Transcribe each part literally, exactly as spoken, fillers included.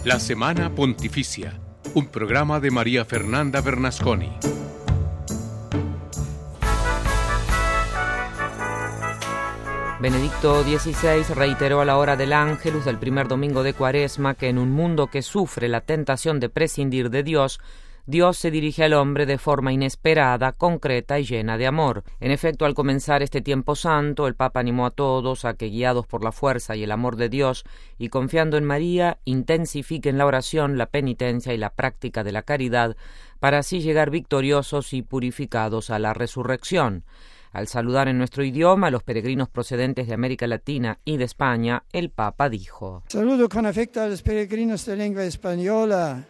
La Semana Pontificia, un programa de María Fernanda Bernasconi. Benedicto dieciséis reiteró a la hora del Ángelus del primer domingo de Cuaresma que en un mundo que sufre la tentación de prescindir de Dios, Dios se dirige al hombre de forma inesperada, concreta y llena de amor. En efecto, al comenzar este tiempo santo, el Papa animó a todos a que, guiados por la fuerza y el amor de Dios y confiando en María, intensifiquen la oración, la penitencia y la práctica de la caridad, para así llegar victoriosos y purificados a la resurrección. Al saludar en nuestro idioma a los peregrinos procedentes de América Latina y de España, el Papa dijo: Saludo con afecto a los peregrinos de lengua española.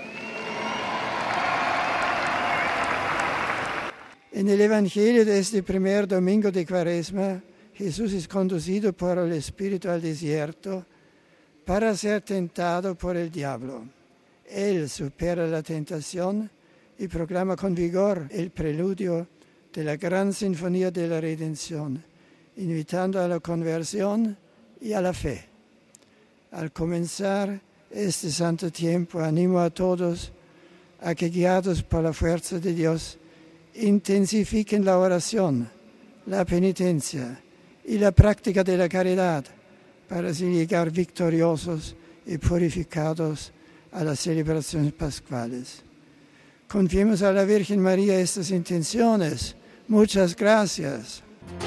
En el Evangelio de este primer domingo de Cuaresma, Jesús es conducido por el Espíritu al desierto para ser tentado por el diablo. Él supera la tentación y proclama con vigor el preludio de la gran sinfonía de la redención, invitando a la conversión y a la fe. Al comenzar este santo tiempo, animo a todos a que, guiados por la fuerza de Dios, intensifiquen la oración, la penitencia y la práctica de la caridad para así llegar victoriosos y purificados a las celebraciones pascuales. Confiemos a la Virgen María estas intenciones. Muchas gracias.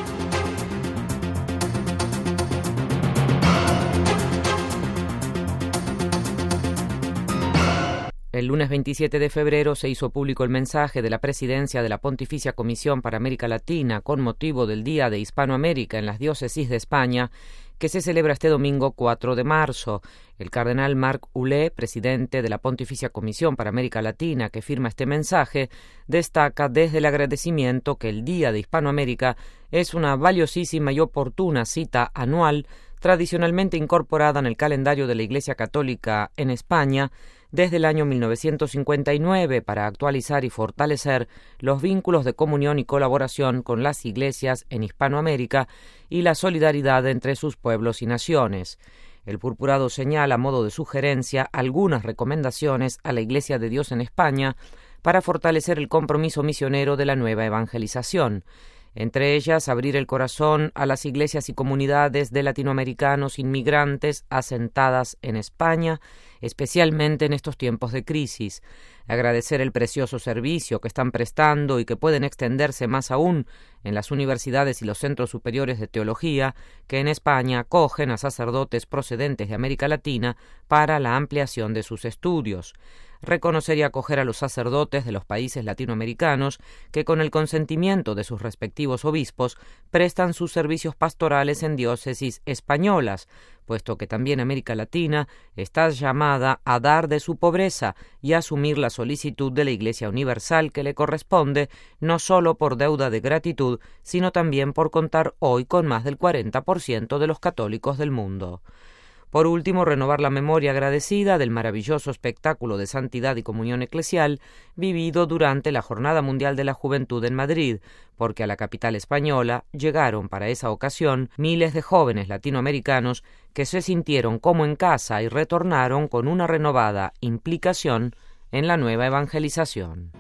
El lunes veintisiete de febrero se hizo público el mensaje de la Presidencia de la Pontificia Comisión para América Latina con motivo del Día de Hispanoamérica en las diócesis de España, que se celebra este domingo cuatro de marzo. El cardenal Marc Hulé, presidente de la Pontificia Comisión para América Latina, que firma este mensaje, destaca desde el agradecimiento que el Día de Hispanoamérica es una valiosísima y oportuna cita anual tradicionalmente incorporada en el calendario de la Iglesia Católica en España desde el año mil novecientos cincuenta y nueve para actualizar y fortalecer los vínculos de comunión y colaboración con las iglesias en Hispanoamérica y la solidaridad entre sus pueblos y naciones. El purpurado señala, a modo de sugerencia, algunas recomendaciones a la Iglesia de Dios en España para fortalecer el compromiso misionero de la nueva evangelización. Entre ellas, abrir el corazón a las iglesias y comunidades de latinoamericanos inmigrantes asentadas en España, especialmente en estos tiempos de crisis. Agradecer el precioso servicio que están prestando y que pueden extenderse más aún en las universidades y los centros superiores de teología que en España acogen a sacerdotes procedentes de América Latina para la ampliación de sus estudios. Reconocer y acoger a los sacerdotes de los países latinoamericanos que, con el consentimiento de sus respectivos obispos, prestan sus servicios pastorales en diócesis españolas, puesto que también América Latina está llamada a dar de su pobreza y a asumir la solicitud de la Iglesia Universal que le corresponde, no solo por deuda de gratitud, sino también por contar hoy con más del cuarenta por ciento de los católicos del mundo. Por último, renovar la memoria agradecida del maravilloso espectáculo de santidad y comunión eclesial vivido durante la Jornada Mundial de la Juventud en Madrid, porque a la capital española llegaron para esa ocasión miles de jóvenes latinoamericanos que se sintieron como en casa y retornaron con una renovada implicación en la nueva evangelización.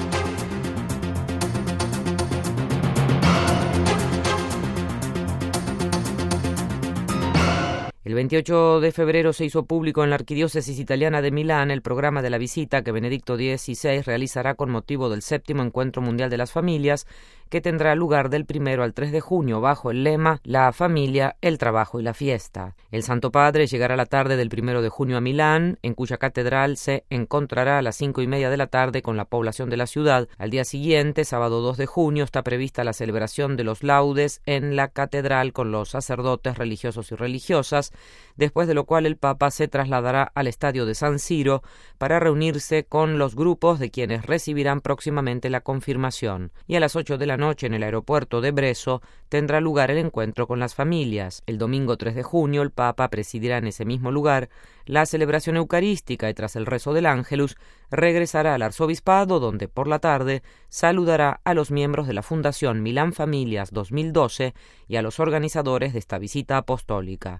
El veintiocho de febrero se hizo público en la Arquidiócesis Italiana de Milán el programa de la visita que Benedicto dieciséis realizará con motivo del séptimo Encuentro Mundial de las Familias, que tendrá lugar del primero al tres de junio bajo el lema La familia, el trabajo y la fiesta. El Santo Padre llegará la tarde del primero de junio a Milán, en cuya catedral se encontrará a las cinco y media de la tarde con la población de la ciudad. Al día siguiente, sábado dos de junio, está prevista la celebración de los laudes en la catedral con los sacerdotes religiosos y religiosas, después de lo cual el Papa se trasladará al estadio de San Siro para reunirse con los grupos de quienes recibirán próximamente la confirmación. Y a las ocho de la noche en el aeropuerto de Bresso tendrá lugar el encuentro con las familias. El domingo tres de junio el Papa presidirá en ese mismo lugar la celebración eucarística y tras el rezo del Ángelus regresará al arzobispado donde por la tarde saludará a los miembros de la Fundación Milán Familias dos mil doce y a los organizadores de esta visita apostólica.